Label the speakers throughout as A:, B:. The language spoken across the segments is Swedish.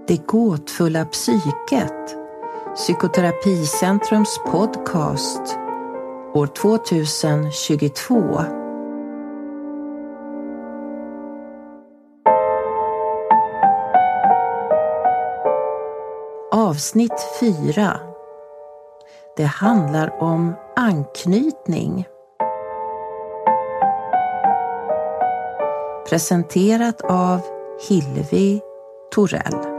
A: Det gåtfulla psyket, Psykoterapicentrums podcast, år 2022. Avsnitt 4. Det handlar om anknytning. Presenterat av Hillevi Torell.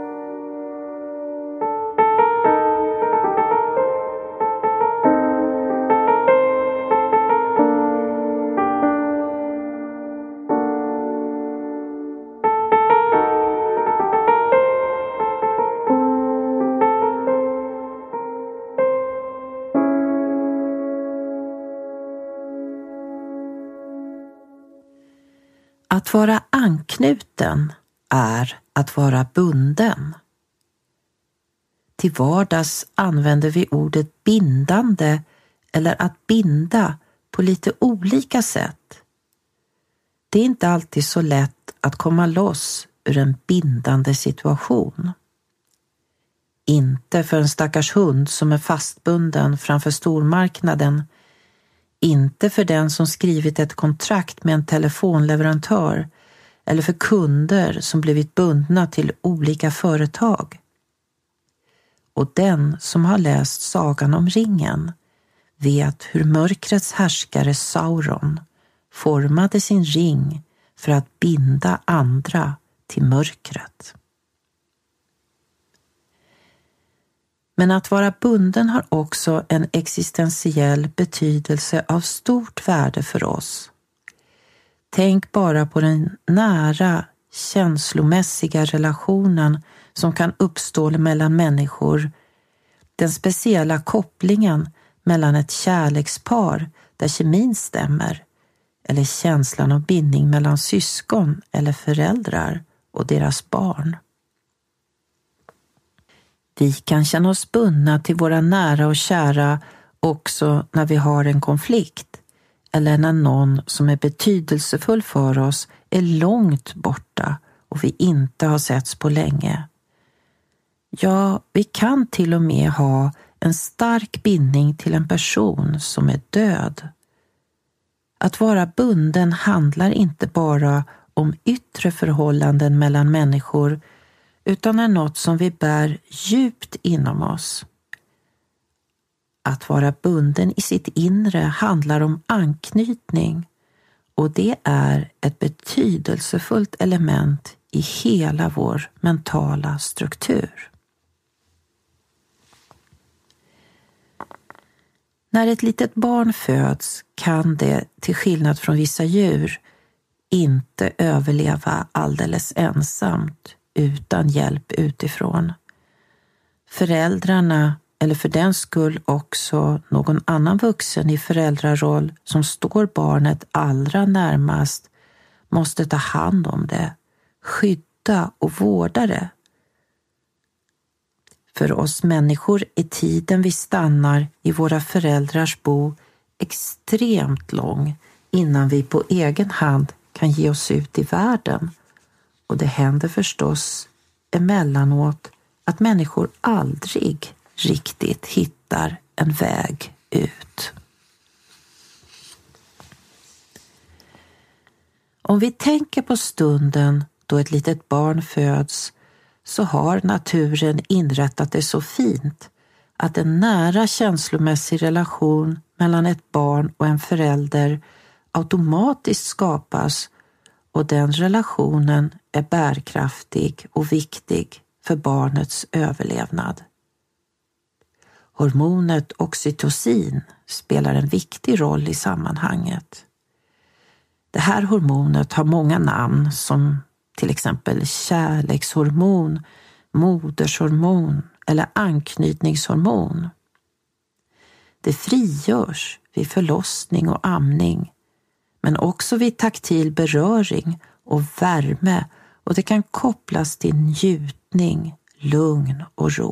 A: Att vara anknuten är att vara bunden. Till vardags använder vi ordet bindande eller att binda på lite olika sätt. Det är inte alltid så lätt att komma loss ur en bindande situation. Inte för en stackars hund som är fastbunden framför stormarknaden. Inte för den som skrivit ett kontrakt med en telefonleverantör eller för kunder som blivit bundna till olika företag. Och den som har läst Sagan om ringen vet hur mörkrets härskare Sauron formade sin ring för att binda andra till mörkret. Men att vara bunden har också en existentiell betydelse av stort värde för oss. Tänk bara på den nära, känslomässiga relationen som kan uppstå mellan människor. Den speciella kopplingen mellan ett kärlekspar där kemin stämmer, eller känslan av bindning mellan syskon eller föräldrar och deras barn. Vi kan känna oss bundna till våra nära och kära också när vi har en konflikt eller när någon som är betydelsefull för oss är långt borta och vi inte har setts på länge. Ja, vi kan till och med ha en stark bindning till en person som är död. Att vara bunden handlar inte bara om yttre förhållanden mellan människor utan är något som vi bär djupt inom oss. Att vara bunden i sitt inre handlar om anknytning och det är ett betydelsefullt element i hela vår mentala struktur. När ett litet barn föds kan det, till skillnad från vissa djur, inte överleva alldeles ensamt utan hjälp utifrån. Föräldrarna, eller för den skull också någon annan vuxen i föräldraroll som står barnet allra närmast, måste ta hand om det, skydda och vårda det. För oss människor är tiden vi stannar i våra föräldrars bo extremt lång innan vi på egen hand kan ge oss ut i världen. Och det händer förstås emellanåt att människor aldrig riktigt hittar en väg ut. Om vi tänker på stunden då ett litet barn föds så har naturen inrättat det så fint att en nära känslomässig relation mellan ett barn och en förälder automatiskt skapas och den relationen är bärkraftig och viktig för barnets överlevnad. Hormonet oxytocin spelar en viktig roll i sammanhanget. Det här hormonet har många namn som till exempel kärlekshormon, modershormon eller anknytningshormon. Det frigörs vid förlossning och amning, men också vid taktil beröring och värme och det kan kopplas till njutning, lugn och ro.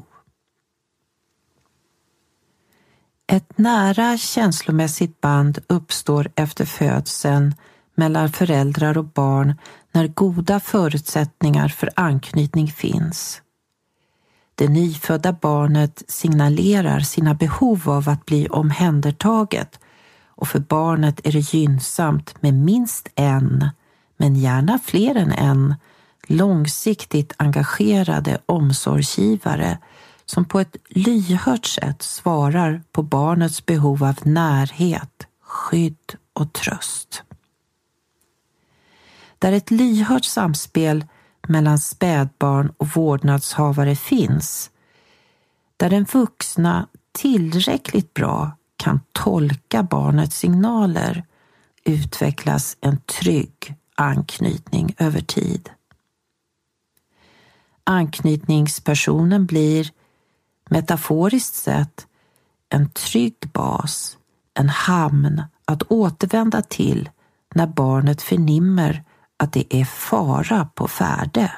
A: Ett nära känslomässigt band uppstår efter födseln mellan föräldrar och barn när goda förutsättningar för anknytning finns. Det nyfödda barnet signalerar sina behov av att bli omhändertaget, och för barnet är det gynnsamt med minst en, men gärna fler än en, långsiktigt engagerade omsorgsgivare som på ett lyhört sätt svarar på barnets behov av närhet, skydd och tröst. Där ett lyhört samspel mellan spädbarn och vårdnadshavare finns, där den vuxna tillräckligt bra kan tolka barnets signaler, utvecklas en trygg anknytning över tid. Anknytningspersonen blir, metaforiskt sett, en trygg bas, en hamn att återvända till när barnet förnimmer att det är fara på färde.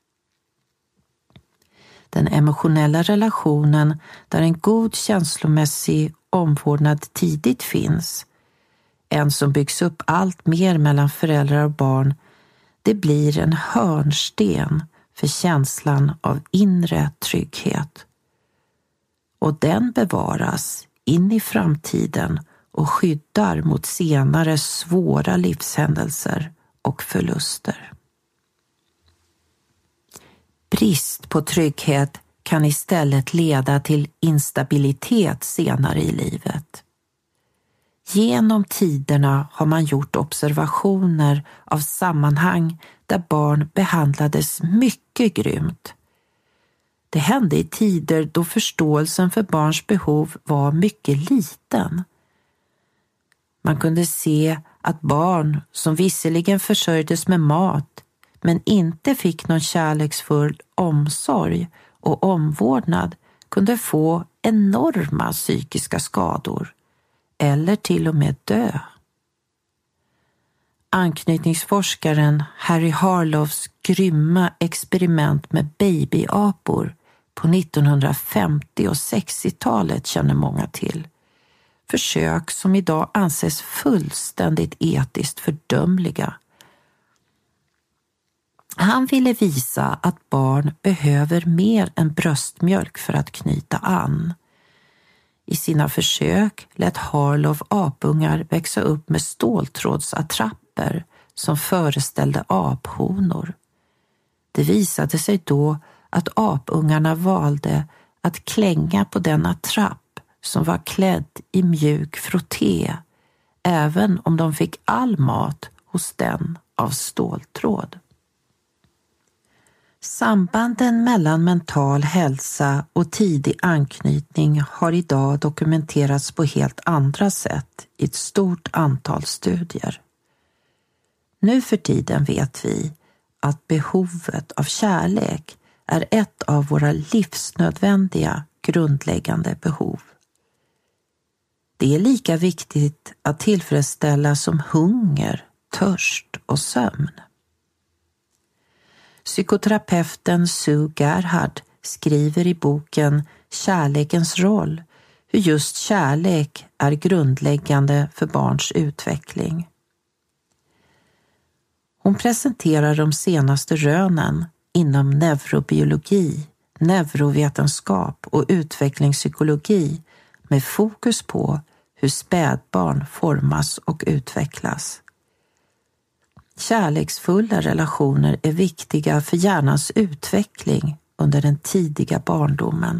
A: Den emotionella relationen där en god känslomässig omvårdnad tidigt finns, en som byggs upp allt mer mellan föräldrar och barn, det blir en hörnsten för känslan av inre trygghet. Och den bevaras in i framtiden och skyddar mot senare svåra livshändelser och förluster. Brist på trygghet kan istället leda till instabilitet senare i livet. Genom tiderna har man gjort observationer av sammanhang där barn behandlades mycket grymt. Det hände i tider då förståelsen för barns behov var mycket liten. Man kunde se att barn som visserligen försörjdes med mat men inte fick någon kärleksfull omsorg och omvårdnad kunde få enorma psykiska skador eller till och med dö. Anknytningsforskaren Harry Harlows grymma experiment med babyapor på 1950- och 60-talet känner många till. Försök som idag anses fullständigt etiskt fördömliga. Han ville visa att barn behöver mer än bröstmjölk för att knyta an. I sina försök lät Harlow apungar växa upp med ståltrådsattrapper som föreställde aphonor. Det visade sig då att apungarna valde att klänga på den attrapp som var klädd i mjuk frotté, även om de fick all mat hos den av ståltråd. Sambanden mellan mental hälsa och tidig anknytning har idag dokumenterats på helt andra sätt i ett stort antal studier. Nu för tiden vet vi att behovet av kärlek är ett av våra livsnödvändiga grundläggande behov. Det är lika viktigt att tillfredsställa som hunger, törst och sömn. Psykoterapeuten Sue Gerhard skriver i boken Kärlekens roll hur just kärlek är grundläggande för barns utveckling. Hon presenterar de senaste rönen inom neurobiologi, neurovetenskap och utvecklingspsykologi med fokus på hur spädbarn formas och utvecklas. Kärleksfulla relationer är viktiga för hjärnans utveckling under den tidiga barndomen.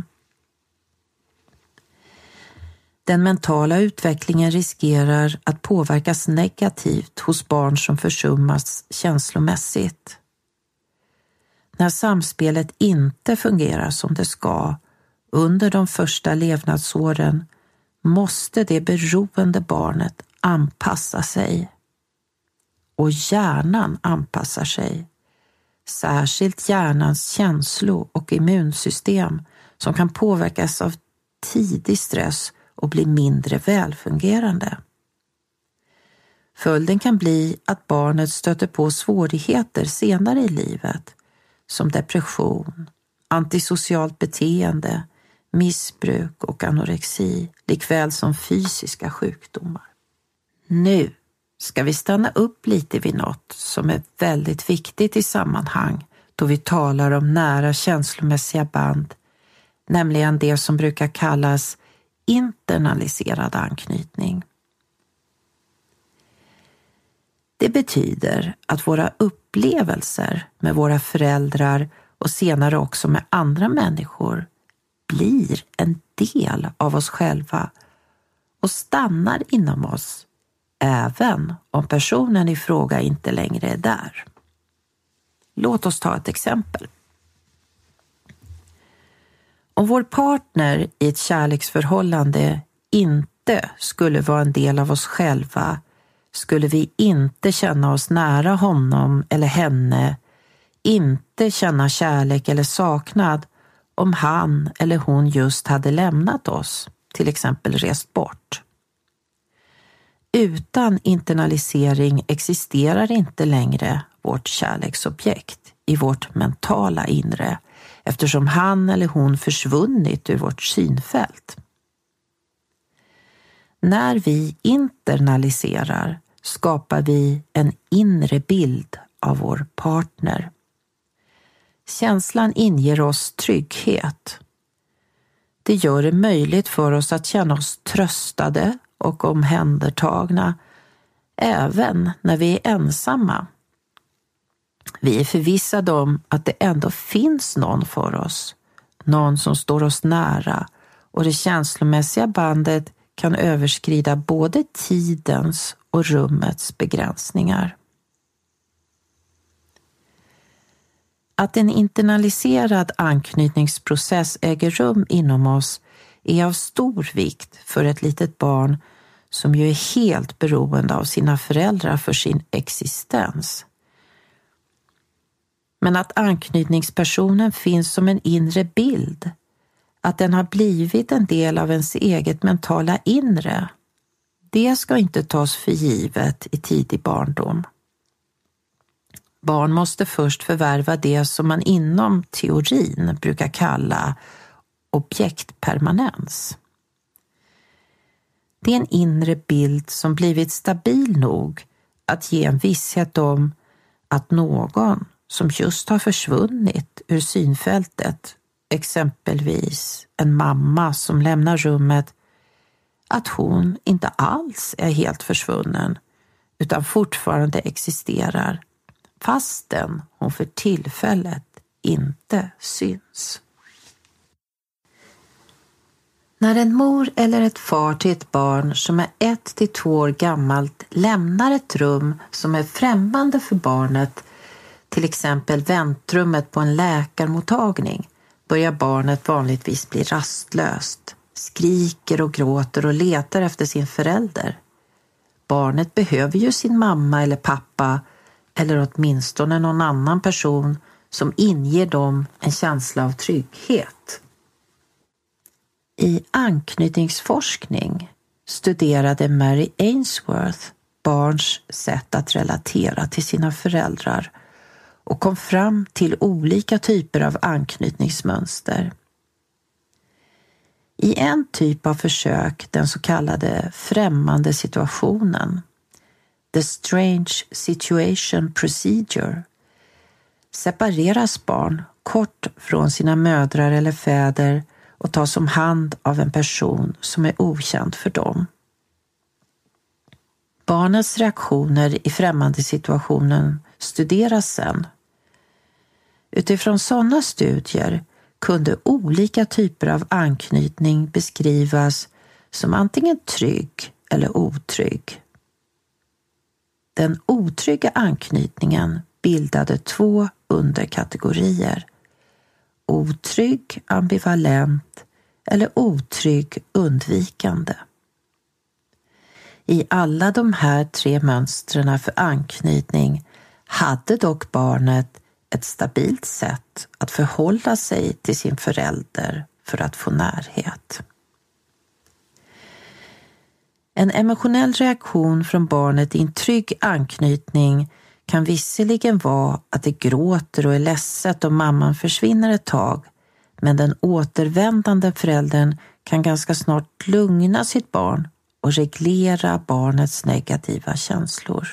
A: Den mentala utvecklingen riskerar att påverkas negativt hos barn som försummas känslomässigt. När samspelet inte fungerar som det ska under de första levnadsåren måste det beroende barnet anpassa sig. Och hjärnan anpassar sig. Särskilt hjärnans känslo- och immunsystem som kan påverkas av tidig stress och bli mindre välfungerande. Följden kan bli att barnet stöter på svårigheter senare i livet som depression, antisocialt beteende, missbruk och anorexi, likväl som fysiska sjukdomar. Nu ska vi stanna upp lite vid något som är väldigt viktigt i sammanhang då vi talar om nära känslomässiga band, nämligen det som brukar kallas internaliserad anknytning. Det betyder att våra upplevelser med våra föräldrar och senare också med andra människor blir en del av oss själva och stannar inom oss även om personen i fråga inte längre är där. Låt oss ta ett exempel. Om vår partner i ett kärleksförhållande inte skulle vara en del av oss själva skulle vi inte känna oss nära honom eller henne, inte känna kärlek eller saknad om han eller hon just hade lämnat oss, till exempel rest bort. Utan internalisering existerar inte längre vårt kärleksobjekt i vårt mentala inre, eftersom han eller hon försvunnit ur vårt synfält. När vi internaliserar skapar vi en inre bild av vår partner. Känslan inger oss trygghet. Det gör det möjligt för oss att känna oss tröstade och omhändertagna även när vi är ensamma. Vi är förvissade om att det ändå finns någon för oss, någon som står oss nära, och det känslomässiga bandet kan överskrida både tidens och rummets begränsningar. Att en internaliserad anknytningsprocess äger rum inom oss är av stor vikt för ett litet barn som ju är helt beroende av sina föräldrar för sin existens. Men att anknytningspersonen finns som en inre bild, att den har blivit en del av ens eget mentala inre, det ska inte tas för givet i tidig barndom. Barn måste först förvärva det som man inom teorin brukar kalla objektpermanens. Det är en inre bild som blivit stabil nog att ge en visshet om att någon som just har försvunnit ur synfältet, exempelvis en mamma som lämnar rummet, att hon inte alls är helt försvunnen utan fortfarande existerar, fastän hon för tillfället inte syns. När en mor eller ett far till ett barn som är 1 till 2 år gammalt lämnar ett rum som är främmande för barnet, till exempel väntrummet på en läkarmottagning, börjar barnet vanligtvis bli rastlöst, skriker och gråter och letar efter sin förälder. Barnet behöver ju sin mamma eller pappa, eller åtminstone någon annan person som inger dem en känsla av trygghet. I anknytningsforskning studerade Mary Ainsworth barns sätt att relatera till sina föräldrar och kom fram till olika typer av anknytningsmönster. I en typ av försök, den så kallade främmande situationen, The Strange Situation Procedure, separeras barn kort från sina mödrar eller fäder och tas om hand av en person som är okänd för dem. Barnets reaktioner i främmande situationen studeras sedan. Utifrån sådana studier kunde olika typer av anknytning beskrivas som antingen trygg eller otrygg. Den otrygga anknytningen bildade 2 underkategorier: otrygg ambivalent eller otrygg undvikande. I alla de här 3 mönstren för anknytning hade dock barnet ett stabilt sätt att förhålla sig till sin förälder för att få närhet. En emotionell reaktion från barnet i en trygg anknytning kan visserligen vara att det gråter och är ledset om mamman försvinner ett tag, men den återvändande föräldern kan ganska snart lugna sitt barn och reglera barnets negativa känslor.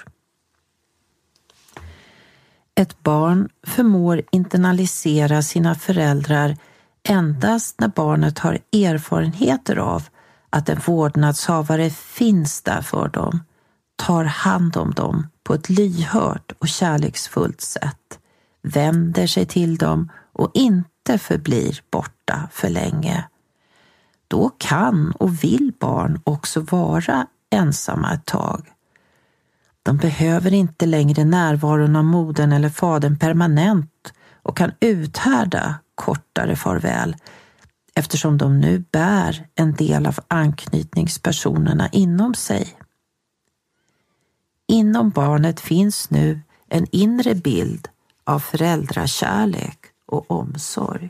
A: Ett barn förmår internalisera sina föräldrar Endast när barnet har erfarenheter av att en vårdnadshavare finns där för dem, tar hand om dem på ett lyhört och kärleksfullt sätt, vänder sig till dem och inte förblir borta för länge. Då kan och vill barn också vara ensamma ett tag. De behöver inte längre närvaron av modern eller fadern permanent och kan uthärda kortare farväl, eftersom de nu bär en del av anknytningspersonerna inom sig. Inom barnet finns nu en inre bild av föräldrakärlek och omsorg.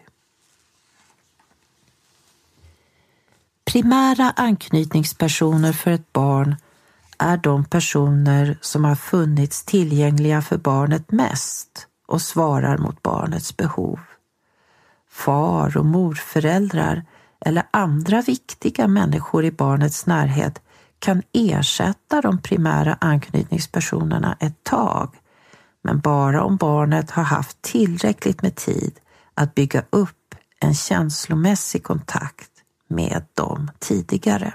A: Primära anknytningspersoner för ett barn är de personer som har funnits tillgängliga för barnet mest och svarar mot barnets behov. Far- och morföräldrar eller andra viktiga människor i barnets närhet kan ersätta de primära anknytningspersonerna ett tag, men bara om barnet har haft tillräckligt med tid att bygga upp en känslomässig kontakt med dem tidigare.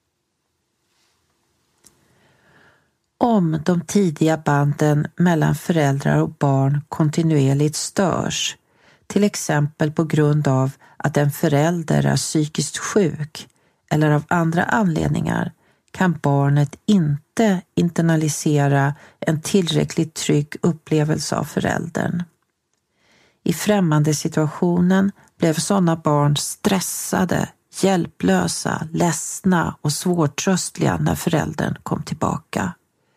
A: Om de tidiga banden mellan föräldrar och barn kontinuerligt störs, till exempel på grund av att en förälder är psykiskt sjuk eller av andra anledningar, kan barnet inte internalisera en tillräckligt trygg upplevelse av föräldern. I främmande situationen blev sådana barn stressade, hjälplösa, ledsna och svårtröstliga när föräldern kom tillbaka.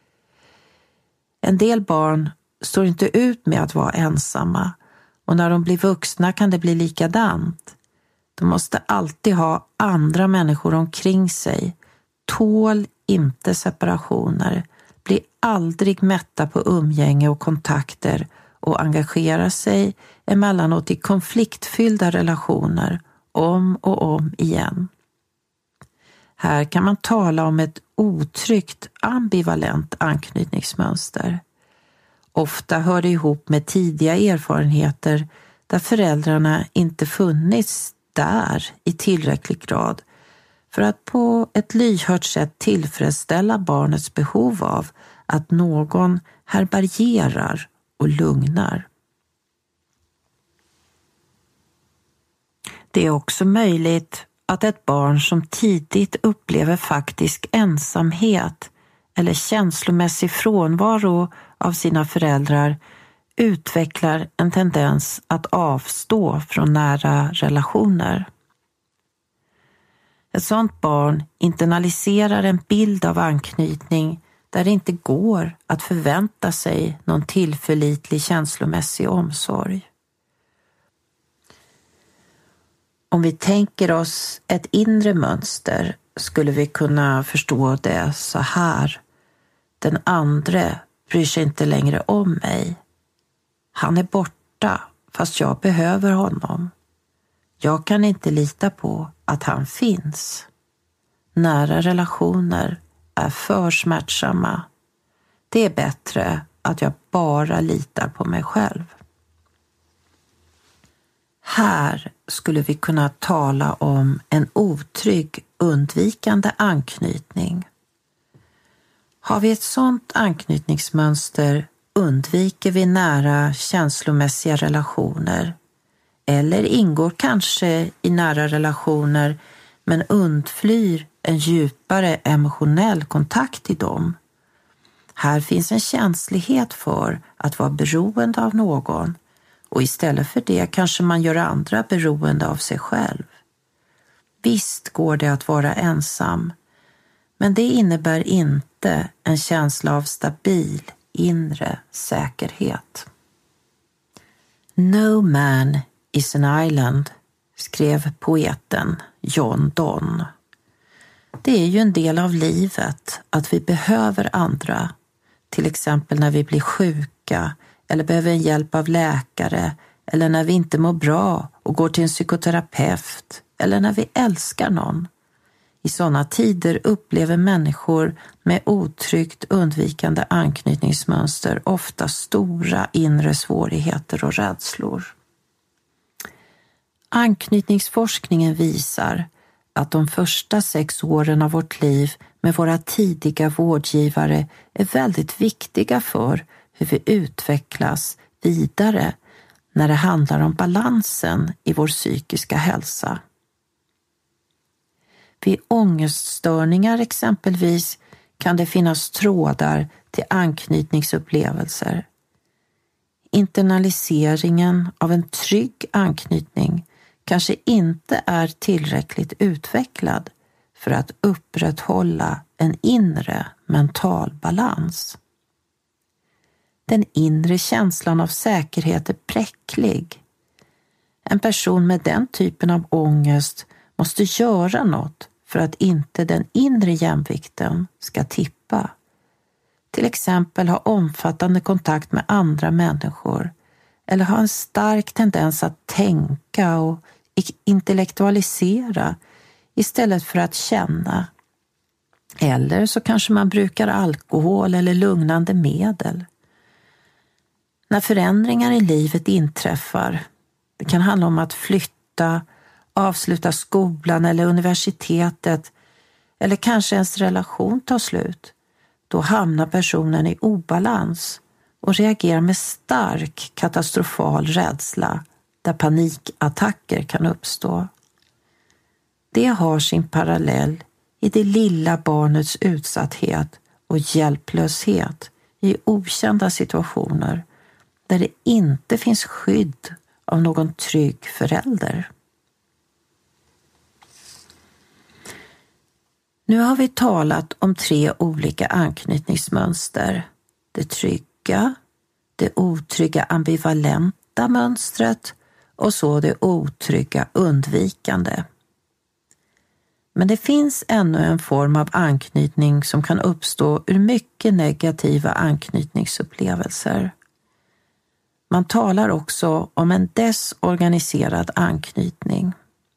A: En del barn står inte ut med att vara ensamma, och när de blir vuxna kan det bli likadant. De måste alltid ha andra människor omkring sig, tål inte separationer, blir aldrig mätta på umgänge och kontakter och engagerar sig emellanåt i konfliktfyllda relationer om och om igen. Här kan man tala om ett otryggt ambivalent anknytningsmönster. Ofta hör det ihop med tidiga erfarenheter där föräldrarna inte funnits där i tillräcklig grad för att på ett lyhört sätt tillfredsställa barnets behov av att någon härbärgerar och lugnar. Det är också möjligt att ett barn som tidigt upplever faktisk ensamhet eller känslomässig frånvaro av sina föräldrar utvecklar en tendens att avstå från nära relationer. Ett sådant barn internaliserar en bild av anknytning där det inte går att förvänta sig någon tillförlitlig känslomässig omsorg. Om vi tänker oss ett inre mönster skulle vi kunna förstå det så här. Den andre bryr sig inte längre om mig. Han är borta fast jag behöver honom. Jag kan inte lita på att han finns. Nära relationer är för smärtsamma. Det är bättre att jag bara litar på mig själv. Här skulle vi kunna tala om en otrygg, undvikande anknytning. Har vi ett sådant anknytningsmönster undviker vi nära känslomässiga relationer eller ingår kanske i nära relationer men undflyr en djupare emotionell kontakt i dem. Här finns en känslighet för att vara beroende av någon och istället för det kanske man gör andra beroende av sig själv. Visst går det att vara ensam, men det innebär inte en känsla av stabil inre säkerhet. No man is an island, skrev poeten John Donne. Det är ju en del av livet att vi behöver andra, till exempel när vi blir sjuka eller behöver en hjälp av läkare eller när vi inte mår bra och går till en psykoterapeut eller när vi älskar någon. I sådana tider upplever människor med otryggt undvikande anknytningsmönster ofta stora inre svårigheter och rädslor. Anknytningsforskningen visar att de första 6 åren av vårt liv med våra tidiga vårdgivare är väldigt viktiga för hur vi utvecklas vidare när det handlar om balansen i vår psykiska hälsa. Vid ångeststörningar exempelvis kan det finnas trådar till anknytningsupplevelser. Internaliseringen av en trygg anknytning kanske inte är tillräckligt utvecklad för att upprätthålla en inre mental balans. Den inre känslan av säkerhet är bräcklig. En person med den typen av ångest måste göra något för att inte den inre jämvikten ska tippa. Till exempel ha omfattande kontakt med andra människor eller ha en stark tendens att tänka och intellektualisera istället för att känna. Eller så kanske man brukar alkohol eller lugnande medel. När förändringar i livet inträffar, det kan handla om att flytta, avsluta skolan eller universitetet eller kanske ens relation tar slut, då hamnar personen i obalans och reagerar med stark katastrofal rädsla där panikattacker kan uppstå. Det har sin parallell i det lilla barnets utsatthet och hjälplöshet i okända situationer där det inte finns skydd av någon trygg förälder. Nu har vi talat om 3 olika anknytningsmönster. Det trygga, det otrygga ambivalenta mönstret och så det otrygga undvikande. Men det finns ännu en form av anknytning som kan uppstå ur mycket negativa anknytningsupplevelser. Man talar också om en desorganiserad anknytning.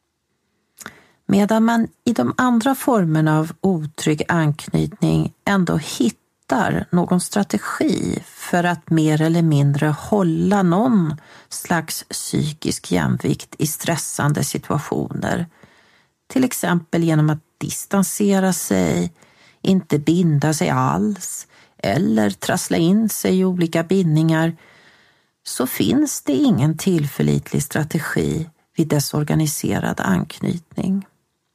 A: Medan man i de andra formerna av otrygg anknytning ändå hittar någon strategi för att mer eller mindre hålla någon slags psykisk jämvikt i stressande situationer. Till exempel genom att distansera sig, inte binda sig alls eller trassla in sig i olika bindningar, så finns det ingen tillförlitlig strategi vid desorganiserad anknytning.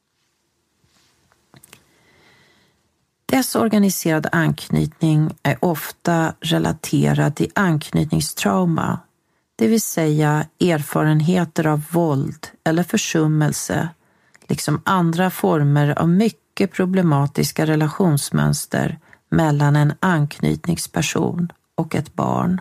A: Desorganiserad anknytning är ofta relaterad till anknytningstrauma, det vill säga erfarenheter av våld eller försummelse, liksom andra former av mycket problematiska relationsmönster mellan en anknytningsperson och ett barn.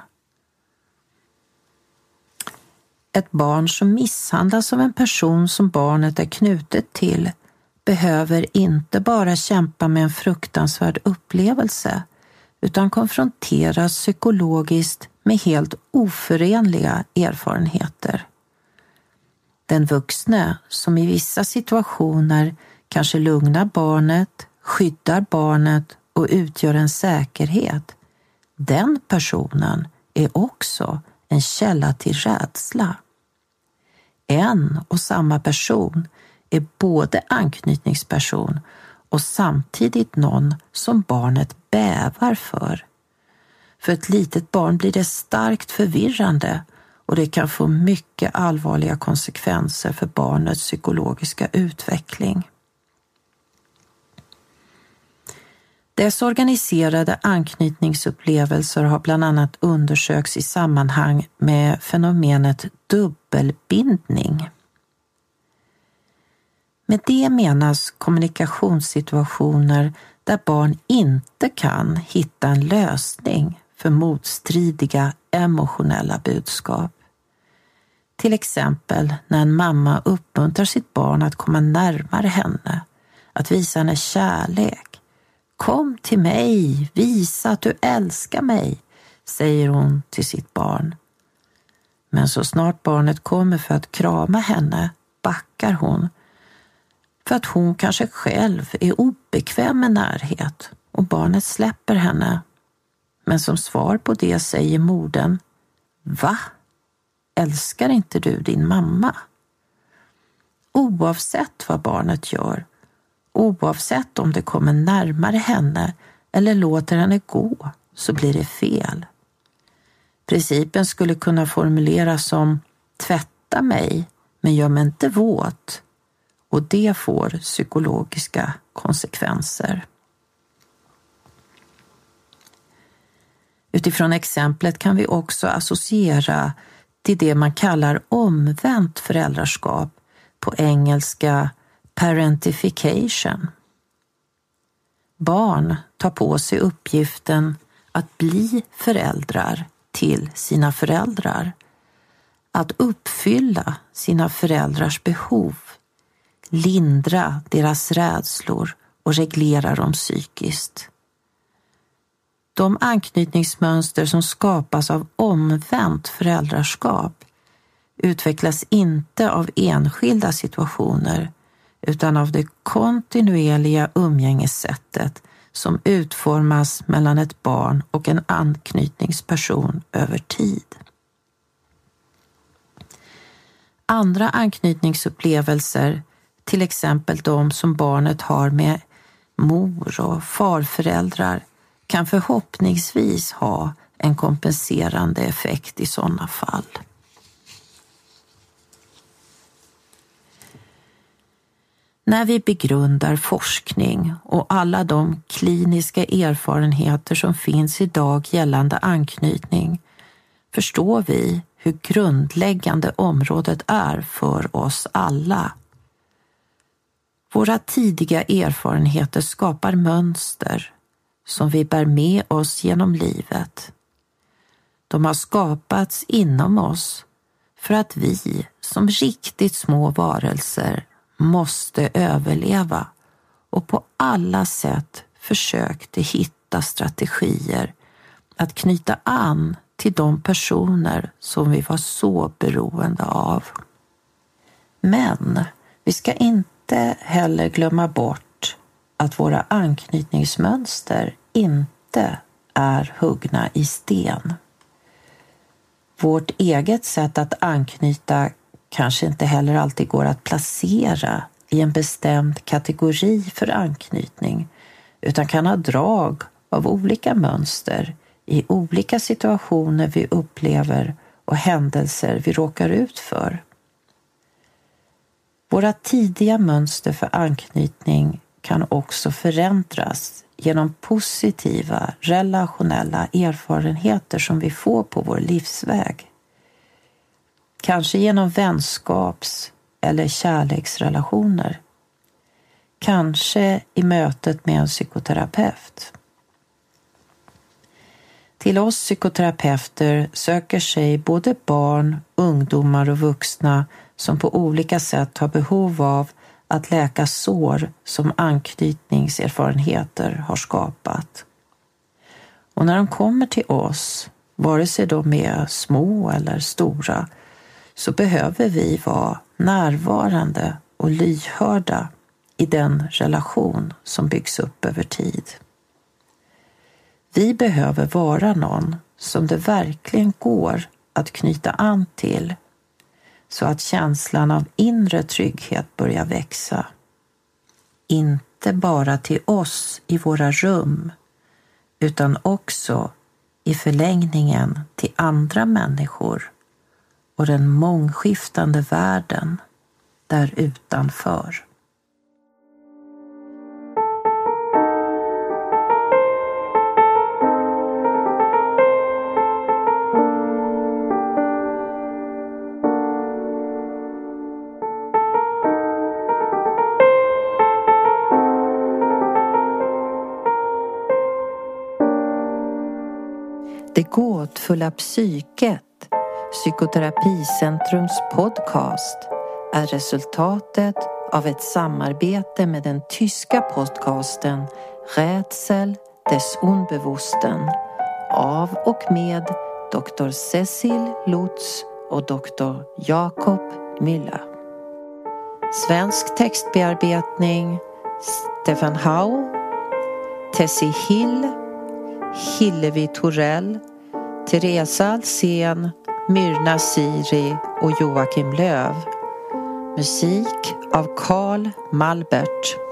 A: Ett barn som misshandlas av en person som barnet är knutet till behöver inte bara kämpa med en fruktansvärd upplevelse utan konfronteras psykologiskt med helt oförenliga erfarenheter. Den vuxne som i vissa situationer kanske lugnar barnet, skyddar barnet och utgör en säkerhet, den personen är också en källa till rädsla. En och samma person är både anknytningsperson och samtidigt någon som barnet bävar för. För ett litet barn blir det starkt förvirrande och det kan få mycket allvarliga konsekvenser för barnets psykologiska utveckling. Desorganiserade anknytningsupplevelser har bland annat undersökts i sammanhang med fenomenet dubbelbindning. Med det menas kommunikationssituationer där barn inte kan hitta en lösning för motstridiga emotionella budskap. Till exempel när en mamma uppmuntrar sitt barn att komma närmare henne, att visa henne kärlek. Kom till mig, visa att du älskar mig, säger hon till sitt barn. Men så snart barnet kommer för att krama henne backar hon, för att hon kanske själv är obekväm med närhet och barnet släpper henne. Men som svar på det säger modern: Va? Älskar inte du din mamma? oavsett vad barnet gör, oavsett om det kommer närmare henne eller låter henne gå, så blir det fel. Principen skulle kunna formuleras som tvätta mig, men gör mig inte våt. Och det får psykologiska konsekvenser. Utifrån exemplet kan vi också associera till det man kallar omvänt föräldraskap, på engelska parentification. Barn tar på sig uppgiften att bli föräldrar till sina föräldrar, att uppfylla sina föräldrars behov, lindra deras rädslor och reglera dem psykiskt. De anknytningsmönster som skapas av omvänt föräldraskap utvecklas inte av enskilda situationer utan av det kontinuerliga umgängessättet som utformas mellan ett barn och en anknytningsperson över tid. Andra anknytningsupplevelser, till exempel de som barnet har med mor- och farföräldrar, kan förhoppningsvis ha en kompenserande effekt i sådana fall. När vi begrundar forskning och alla de kliniska erfarenheter som finns idag gällande anknytning, förstår vi hur grundläggande området är för oss alla. Våra tidiga erfarenheter skapar mönster som vi bär med oss genom livet. De har skapats inom oss för att vi som riktigt små varelser måste överleva och på alla sätt försökte hitta strategier att knyta an till de personer som vi var så beroende av. Men vi ska inte heller glömma bort att våra anknytningsmönster inte är huggna i sten. Vårt eget sätt att anknyta kanske inte heller alltid går att placera i en bestämd kategori för anknytning, utan kan ha drag av olika mönster i olika situationer vi upplever och händelser vi råkar ut för. Våra tidiga mönster för anknytning kan också förändras genom positiva relationella erfarenheter som vi får på vår livsväg. Kanske genom vänskaps- eller kärleksrelationer. Kanske i mötet med en psykoterapeut. Till oss psykoterapeuter söker sig både barn, ungdomar och vuxna som på olika sätt har behov av att läka sår som anknytningserfarenheter har skapat. Och när de kommer till oss, vare sig de är små eller stora, så behöver vi vara närvarande och lyhörda i den relation som byggs upp över tid. Vi behöver vara någon som det verkligen går att knyta an till, så att känslan av inre trygghet börjar växa. Inte bara till oss i våra rum, utan också i förlängningen till andra människor och den mångskiftande världen där utanför. Det gåtfulla psyket, Psykoterapicentrums podcast, är resultatet av ett samarbete med den tyska podcasten Rätsel des Unbewussten av och med Dr. Cecil Lutz och Dr. Jakob Müller. Svensk textbearbetning Stefan Hau, Tessie Hill, Hillevi Torell, Teresa Alsen, Myrna Siri och Joakim Löv. Musik av Carl Malbert.